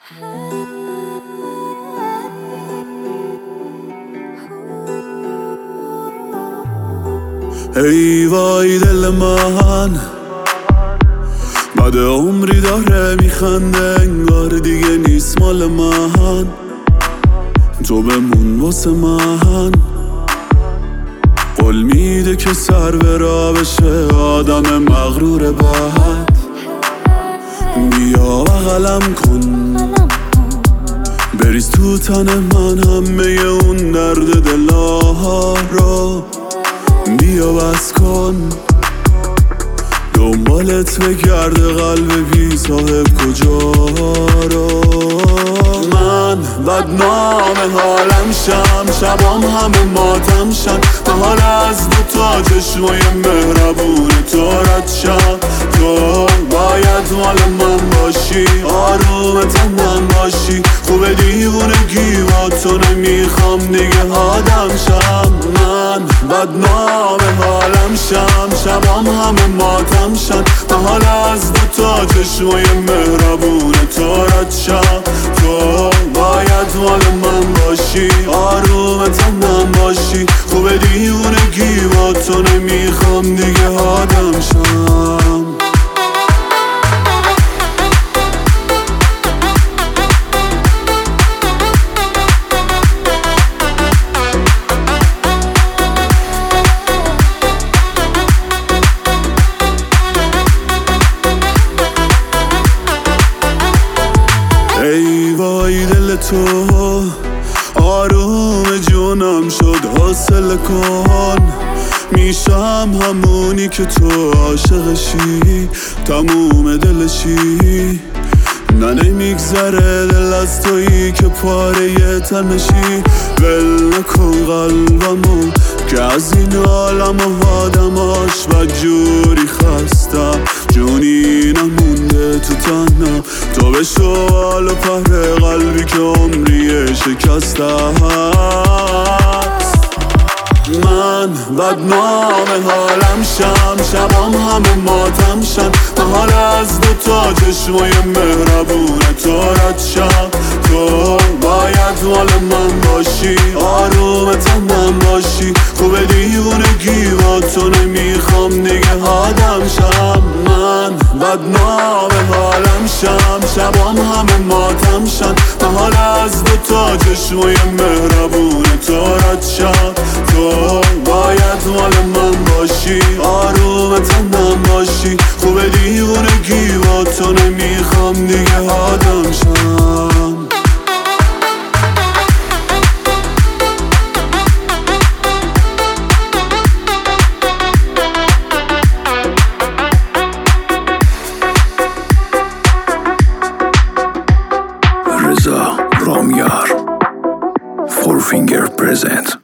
ای وای دل من بعد عمری داره میخنده، انگار دیگه نیست مال من. تو بمون واسه من، قول میده که سر به راه بشه آدم مغرور بعد. بیا بغلم کن، بریز تو تن من همه اون درد دلها رو. بیا بس کن دنبالت بگرده قلب بی صاحب کجا رو. من بدنام حالم شم، شبام همه ماتم شن. من حال از دوتا چشمای مهربون تو رد شم. تو باید مال من باشی، آروم تنم باشی. خوب دیوونگی با تو نمیخوام دیگه آدم شم. من بدنام حالم شم، شبام همه ماتم شن. من حال از دوتا چشمای مهربون تو رد شم. تو باید مال من باشی، آروم تنم باشی. خوب دیوونگی با تو نمیخوام دیگه آدم شم. ای وای دل تو آروم جونم شد، حاصل کن. میشم همونی که تو عاشقشی، تموم دلشی. نه نمیگذره دل از تویی که پاره تنشی. ول نکن قلبمو که از این عالم و آدماش بدجوری خستم. جونی نمونده تو تنم، تو به شوال و پهر قلبی که عمری شکسته هست. من بدنام حالم شم، شبام همه ماتم شن. من حال از دوتا چشمای مهربون تو رد شم. تو باید مال من باشی، آروم تنم باشی. خوب دیوونگی با تو نمیخوام دیگه آدم شم. من بدنام حالم شم، شبام همه ماتم شن. من حال از دوتا چشمای مهربون تو رد شم. تو باید مال من باشی، آروم تنم باشی. خوب دیوونگی با تو نمیخوام دیگه آدم شم. رضا رامیار، فور فینگر پرزنت.